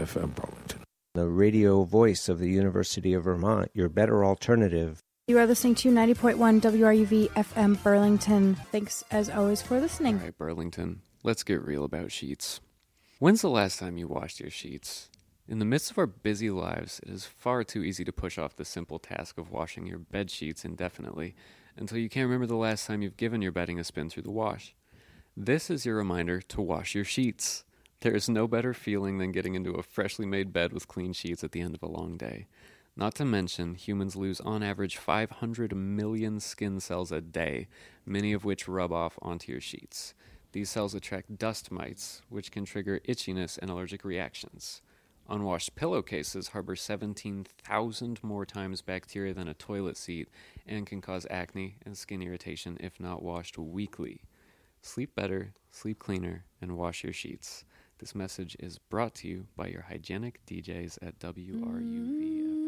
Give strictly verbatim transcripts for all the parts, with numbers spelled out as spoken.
F M Burlington. The radio voice of the University of Vermont, your better alternative. You are listening to ninety point one W R U V F M Burlington. Thanks, as always, for listening. All right, Burlington, let's get real about sheets. When's the last time you washed your sheets? In the midst of our busy lives, it is far too easy to push off the simple task of washing your bed sheets indefinitely until you can't remember the last time you've given your bedding a spin through the wash. This is your reminder to wash your sheets. There is no better feeling than getting into a freshly made bed with clean sheets at the end of a long day. Not to mention, humans lose on average five hundred million skin cells a day, many of which rub off onto your sheets. These cells attract dust mites, which can trigger itchiness and allergic reactions. Unwashed pillowcases harbor seventeen thousand more times bacteria than a toilet seat and can cause acne and skin irritation if not washed weekly. Sleep better, sleep cleaner, and wash your sheets. This message is brought to you by your hygienic D Js at W R U V F M.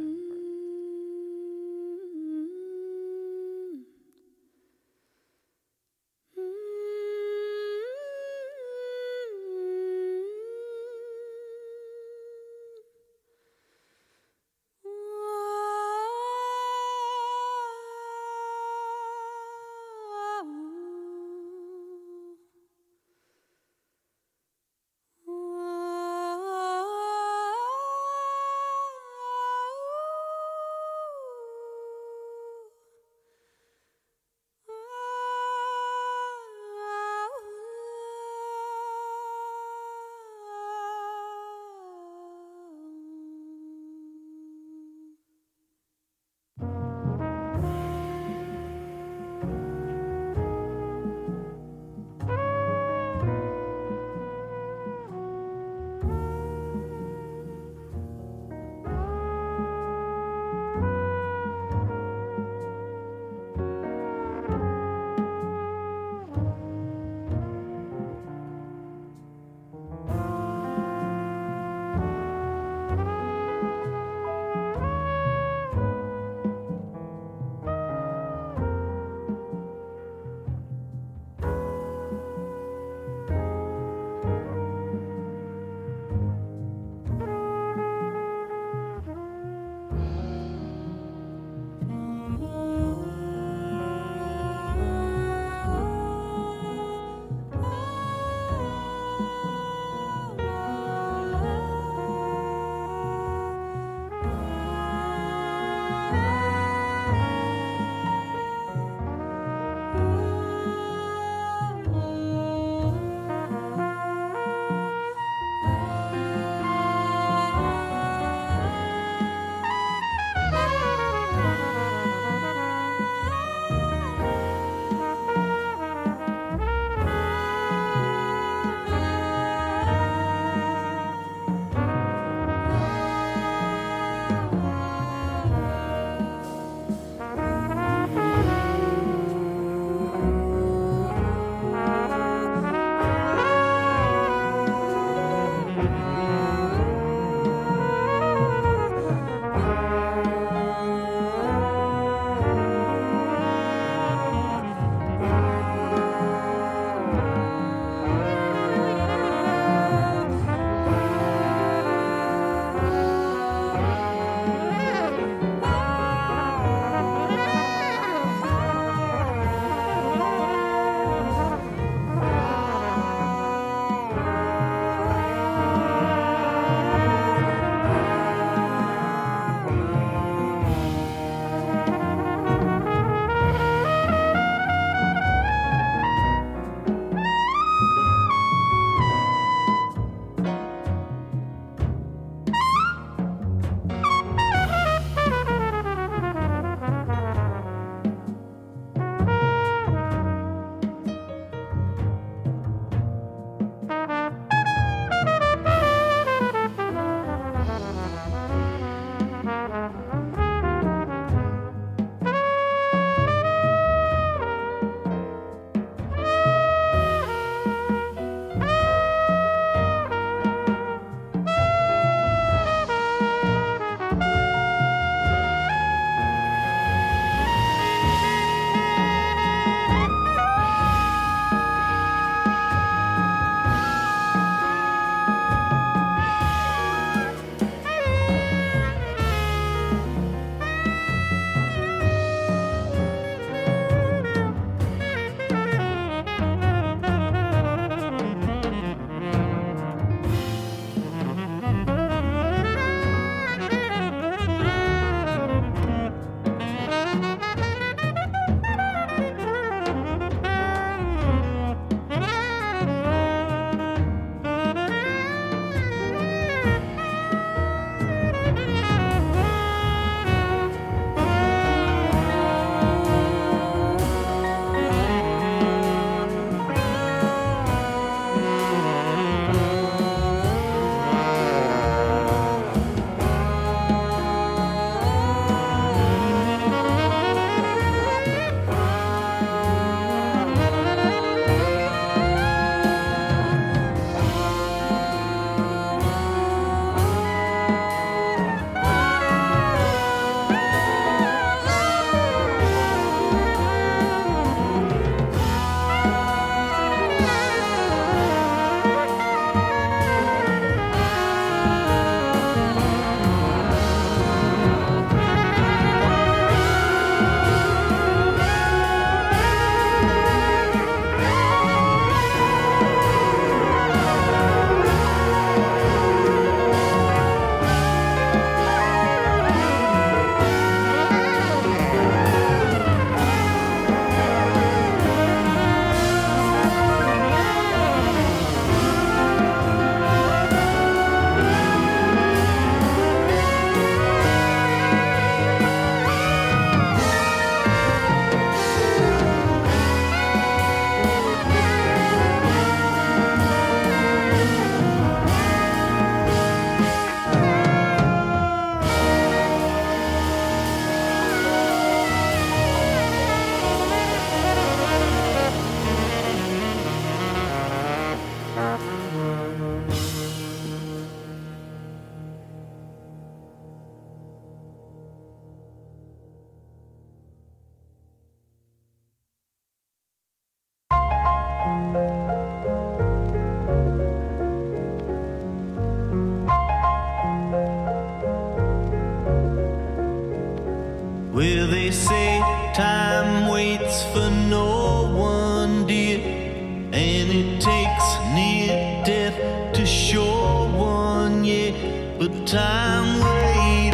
but time waited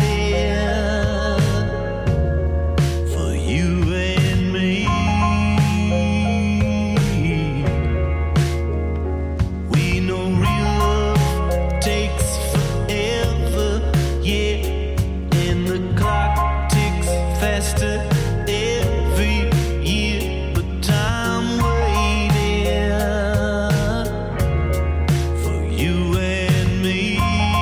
for you and me. We know real love takes forever, yeah, and the clock ticks faster every year, but time waited for you and me.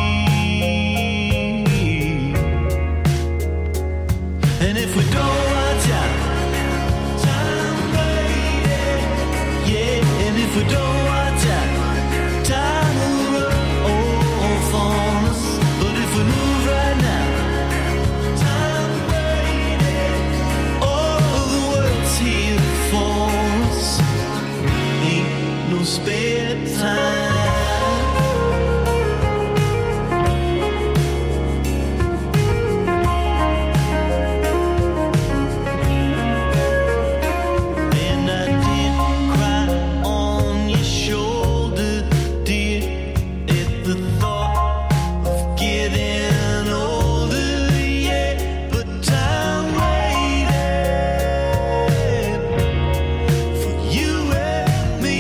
And if we don't watch out, time waited, yeah, and if we don't watch out, time will run off on us. But if we move right now, time waited, all the world's here for us. Ain't no spare time. And I did cry on your shoulder, dear, at the thought of getting older, yeah, but time waited for you and me.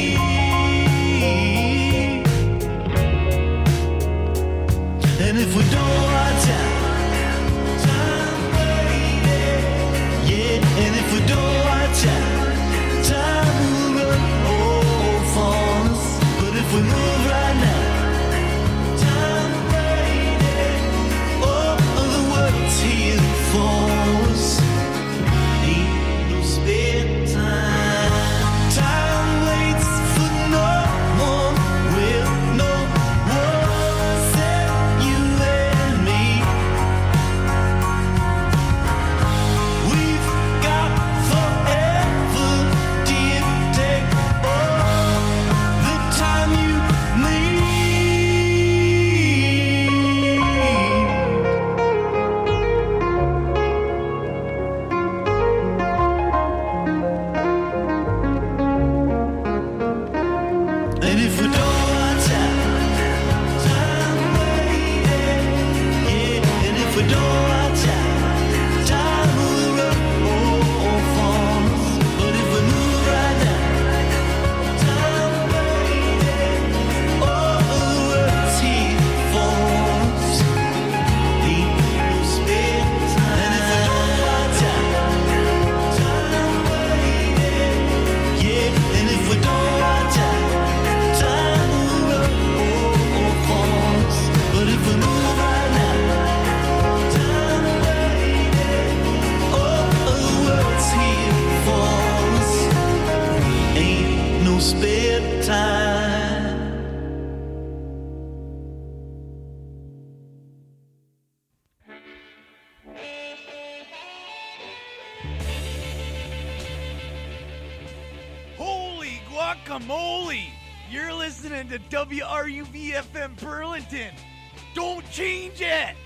And if we don't watch out, time waited, yeah, and if we don't watch out, time will run off on us. But if we move right now, time waited, all of the world's here for us. Ain't no spare time. Time waits for no one. Will no one except you and me. We've got forever, dear. Take all the time you need. And if we don't watch out, time waited, yeah, and if we don't watch out, time will run off on us. But if we move right now, time waited, all of the world's here for us. Ain't no spare time. And if we don't watch out, time waited, yeah, and if we don't watch out, time will run off on us. But if we move right now, time waited, all of the world's here for us. Ain't no spare time. Holy guacamole! You're listening to W R U V F M Burlington. Don't change it!